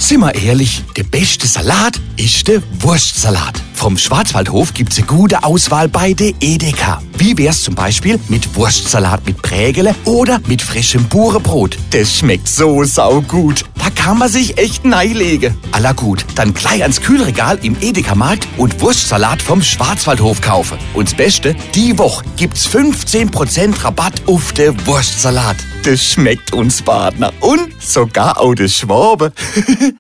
Sind wir ehrlich, der beste Salat ist der Wurstsalat. Vom Schwarzwaldhof gibt's eine gute Auswahl bei der Edeka. Wie wär's zum Beispiel mit Wurstsalat mit Prägele oder mit frischem Burenbrot? Das schmeckt so saugut. Da kann man sich echt neilegen. Aller gut, dann gleich ans Kühlregal im Edeka-Markt und Wurstsalat vom Schwarzwaldhof kaufen. Und das Beste, die Woche gibt's 15% Rabatt auf den Wurstsalat. Das schmeckt uns Partner und sogar auch der Schwabe.